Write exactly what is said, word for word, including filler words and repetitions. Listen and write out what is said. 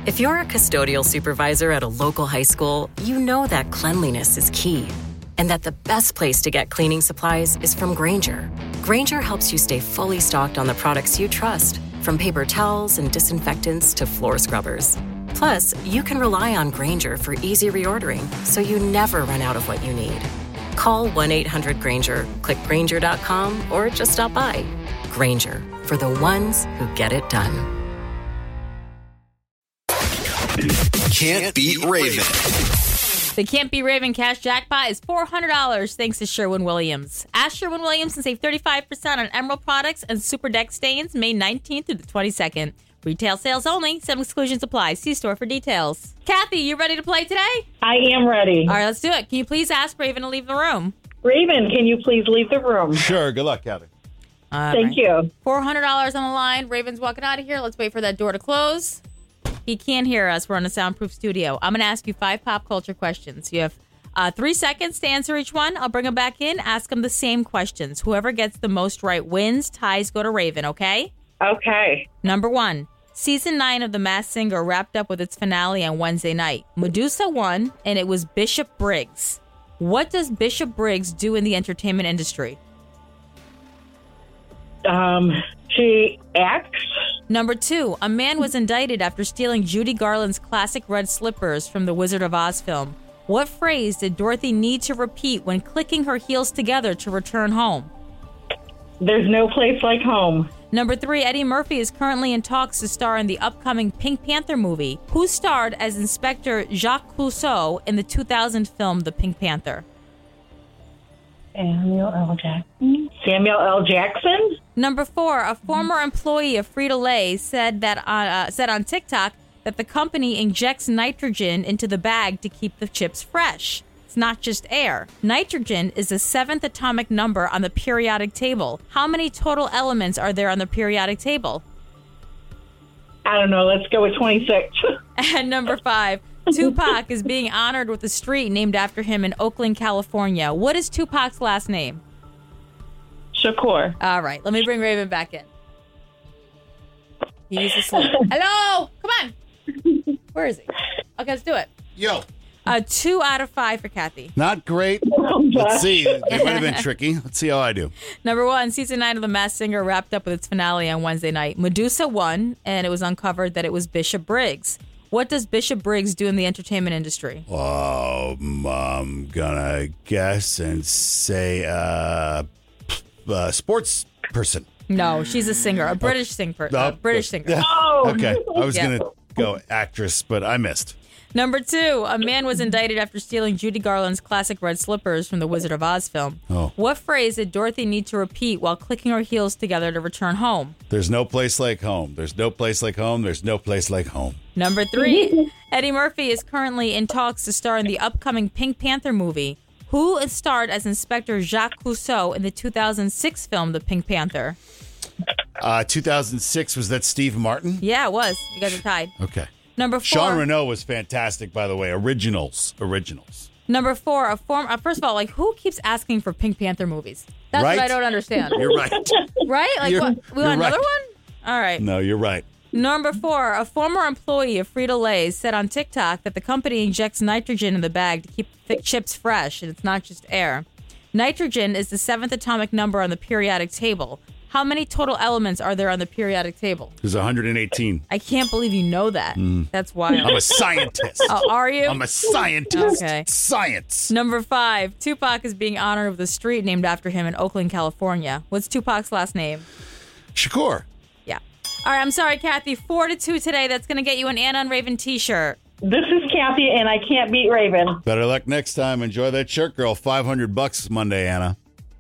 If you're a custodial supervisor at a local high school, you know that cleanliness is key. And that the best place to get cleaning supplies is from Grainger. Grainger helps you stay fully stocked on the products you trust, from paper towels and disinfectants to floor scrubbers. Plus, you can rely on Grainger for easy reordering, so you never run out of what you need. Call one eight hundred Grainger, click Grainger dot com, or just stop by. Grainger, for the ones who get it done. Can't beat Raven. The Can't Be Raven cash jackpot is four hundred dollars thanks to Sherwin-Williams. Ask Sherwin-Williams and save thirty-five percent on Emerald products and Super Deck stains May nineteenth through the twenty-second. Retail sales only. Some exclusions apply. See store for details. Kathy, you ready to play today? I am ready. All right, let's do it. Can you please ask Raven to leave the room? Raven, can you please leave the room? Sure. Good luck, Kathy. All Thank right. you. four hundred dollars on the line. Raven's walking out of here. Let's wait for that door to close. He can't hear us. We're in a soundproof studio. I'm going to ask you five pop culture questions. You have uh, three seconds to answer each one. I'll bring him back in. Ask him the same questions. Whoever gets the most right wins. Ties go to Raven, okay? Okay. Number one. Season nine of The Masked Singer wrapped up with its finale on Wednesday night. Medusa won, and it was Bishop Briggs. What does Bishop Briggs do in the entertainment industry? Um, she acts. Number two, a man was indicted after stealing Judy Garland's classic red slippers from the Wizard of Oz film. What phrase did Dorothy need to repeat when clicking her heels together to return home? There's no place like home. Number three, Eddie Murphy is currently in talks to star in the upcoming Pink Panther movie. Who starred as Inspector Jacques Clouseau in the two thousand film The Pink Panther? Samuel L. Jackson. Samuel L. Jackson? Number four, a former employee of Frito-Lay said that on, uh, said on TikTok that the company injects nitrogen into the bag to keep the chips fresh. It's not just air. Nitrogen is the seventh atomic number on the periodic table. How many total elements are there on the periodic table? I don't know. Let's go with twenty-six. And number five, Tupac is being honored with a street named after him in Oakland, California. What is Tupac's last name? Shakur. All right, let me bring Raven back in. He's asleep. Hello? Come on. Where is he? Okay, let's do it. Yo. Uh, two out of five for Kathy. Not great. Let's see. It might have been tricky. Let's see how I do. Number one, season nine of The Masked Singer wrapped up with its finale on Wednesday night. Medusa won, and it was uncovered that it was Bishop Briggs. What does Bishop Briggs do in the entertainment industry? Oh, I'm gonna guess and say uh, uh sports person. No, she's a singer, a British singer, Oh, a British singer. yeah. Oh. Okay, I was Yeah. gonna go actress, but I missed. Number two, a man was indicted after stealing Judy Garland's classic red slippers from the Wizard of Oz film. Oh. What phrase did Dorothy need to repeat while clicking her heels together to return home? There's no place like home. There's no place like home. There's no place like home. Number three, Eddie Murphy is currently in talks to star in the upcoming Pink Panther movie. Who starred as Inspector Jacques Clouseau in the two thousand six film The Pink Panther? Uh, two thousand six, was that Steve Martin? Yeah, it was. You guys are tied. Okay. Number four. Sean Renault was fantastic, by the way. Originals. Originals. Number four, a form. Uh, first of all, like, who keeps asking for Pink Panther movies? That's Right? what I don't understand. You're right. Right? Like, You're- what? We you're want another right. one? All right. No, you're right. Number four, a former employee of Frito-Lay said on TikTok that the company injects nitrogen in the bag to keep the chips fresh, and it's not just air. Nitrogen is the seventh atomic number on the periodic table. How many total elements are there on the periodic table? There's one hundred eighteen. I can't believe you know that. That's wild. I'm a scientist. Oh, are you? I'm a scientist. Okay. Science. Number five, Tupac is being honored with a street named after him in Oakland, California. What's Tupac's last name? Shakur. Yeah. All right, I'm sorry, Kathy. Four to two today. That's going to get you an Anna and Raven t-shirt. This is Kathy, and I can't beat Raven. Better luck next time. Enjoy that shirt, girl. five hundred bucks Monday, Anna.